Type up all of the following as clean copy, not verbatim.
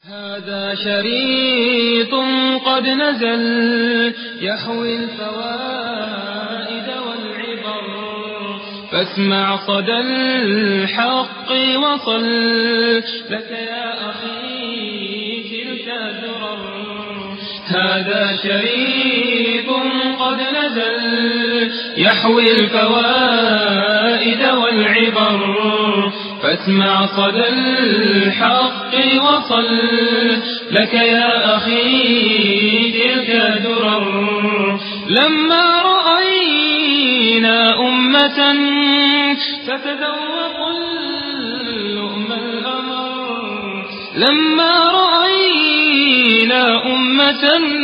هذا شريط قد نزل يحوي الفوائد والعبر، فاسمع صدى الحق وصل لك يا أخي تلك الدرر. هذا شريط قد نزل يحوي الفوائد والعبر، فاسمع صدى الحق وصل لك يا أخي تلك درر. لما رأينا أمة تتذوق اللؤم الأمر، لما رأينا أمة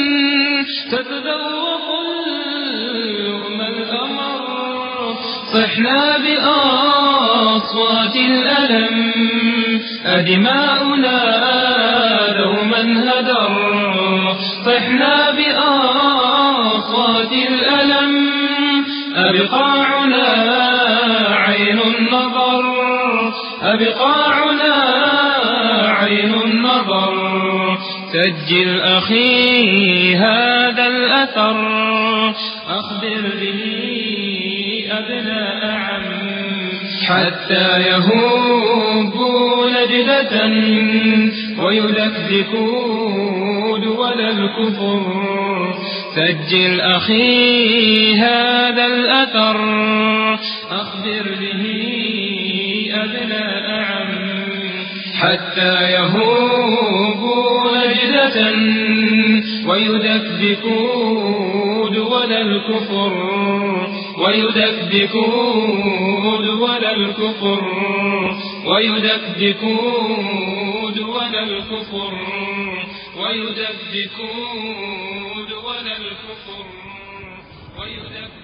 تتذوق اللؤم الأمر، صحنا بأصوات الألم أدماؤنا دوما هدر، صحنا بأصوات الألم أبقاعنا عين النظر، أبقاعنا عين النظر. سجل أخي هذا الأثر، أخبر به أبناء عم حتى يهوبوا نجدة ويلكلكوا دول الكفر. سجل أخي هذا الأثر، أخبر به أبناء عم حتى يهوبوا نجدة ويدكدكوا دول الكفر، ويدكدكوا دول الكفر، ويدكدكوا دول الكفر، ويدكدكوا دول الكفر، ويدكدكوا